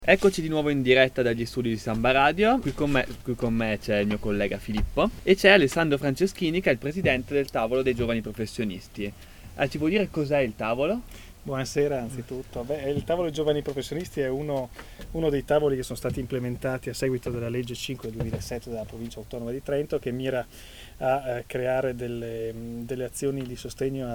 Eccoci di nuovo in diretta dagli studi di Samba Radio, qui con me c'è il mio collega Filippo e c'è Alessandro Franceschini che è il presidente del tavolo dei giovani professionisti. Ci può dire cos'è il tavolo? Buonasera anzitutto. Il tavolo dei giovani professionisti è uno dei tavoli che sono stati implementati a seguito della legge 5 del 2007 della provincia autonoma di Trento, che mira a creare delle azioni di sostegno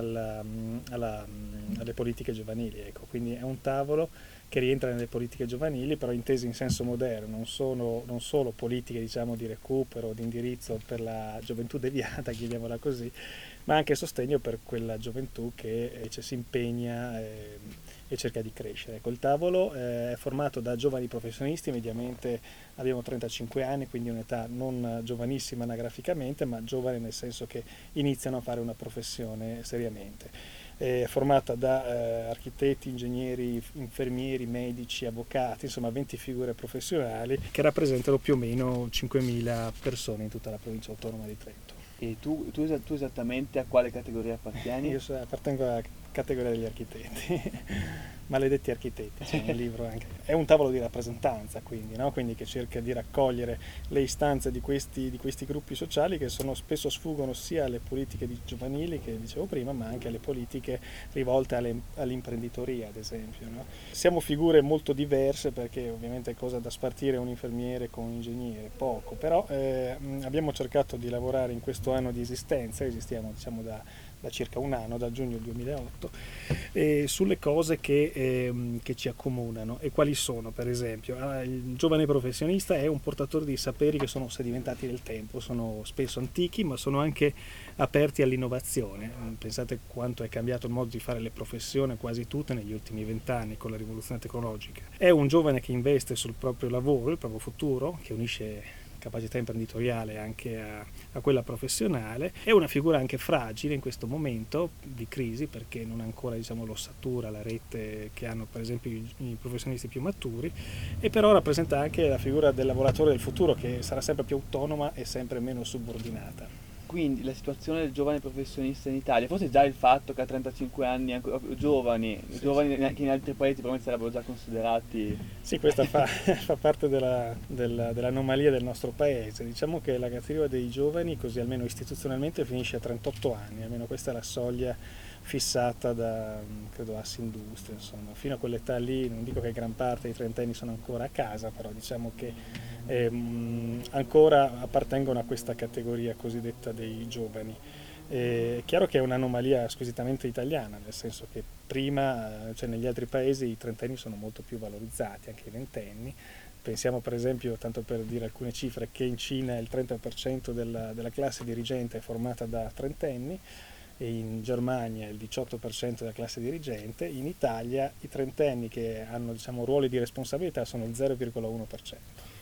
alle politiche giovanili. Ecco. Quindi è un tavolo che rientra nelle politiche giovanili, però intese in senso moderno, non solo politiche, diciamo, di recupero, di indirizzo per la gioventù deviata, chiamiamola così, ma anche sostegno per quella gioventù che si impegna e cerca di crescere. Ecco, il tavolo è formato da giovani professionisti, mediamente abbiamo 35 anni, quindi un'età non giovanissima anagraficamente, ma giovane nel senso che iniziano a fare una professione seriamente. È formata da architetti, ingegneri, infermieri, medici, avvocati, insomma 20 figure professionali che rappresentano più o meno 5.000 persone in tutta la provincia autonoma di Trento. E tu esattamente a quale categoria appartieni? Io appartengo alla categoria degli architetti, maledetti architetti, c'è un libro anche. È un tavolo di rappresentanza, quindi, no? Quindi che cerca di raccogliere le istanze di questi gruppi sociali che spesso sfuggono sia alle politiche giovanili che dicevo prima, ma anche alle politiche rivolte all'imprenditoria, ad esempio. No? Siamo figure molto diverse perché ovviamente è cosa da spartire un infermiere con un ingegnere, poco, però abbiamo cercato di lavorare in questo anno di esistenza, esistiamo diciamo da circa un anno, dal giugno 2008, sulle cose che ci accomunano. E quali sono? Per esempio, il giovane professionista è un portatore di saperi che sono sedimentati nel tempo, sono spesso antichi, ma sono anche aperti all'innovazione. Pensate quanto è cambiato il modo di fare le professioni, quasi tutte negli ultimi 20 anni con la rivoluzione tecnologica. È un giovane che investe sul proprio lavoro, il proprio futuro, che unisce capacità imprenditoriale anche a quella professionale. È una figura anche fragile in questo momento di crisi perché non ha ancora l'ossatura, la rete che hanno per esempio i professionisti più maturi, e però rappresenta anche la figura del lavoratore del futuro che sarà sempre più autonoma e sempre meno subordinata. Quindi la situazione del giovane professionista in Italia, forse già il fatto che a 35 anni ancora giovani Sì. che in altri paesi probabilmente sarebbero già considerati. Sì, questa fa parte dell'anomalia del nostro paese. Diciamo che la categoria dei giovani, così almeno istituzionalmente, finisce a 38 anni, almeno questa è la soglia fissata da, credo, Assindustria, insomma. Fino a quell'età lì, non dico che gran parte dei trentenni sono ancora a casa, però diciamo che ancora appartengono a questa categoria cosiddetta dei giovani. È chiaro che è un'anomalia squisitamente italiana, nel senso che prima, cioè negli altri paesi, i trentenni sono molto più valorizzati, anche i ventenni. Pensiamo per esempio, tanto per dire alcune cifre, che in Cina il 30% della classe dirigente è formata da trentenni, e in Germania il 18% della classe dirigente. In Italia i trentenni che hanno ruoli di responsabilità sono il 0,1%.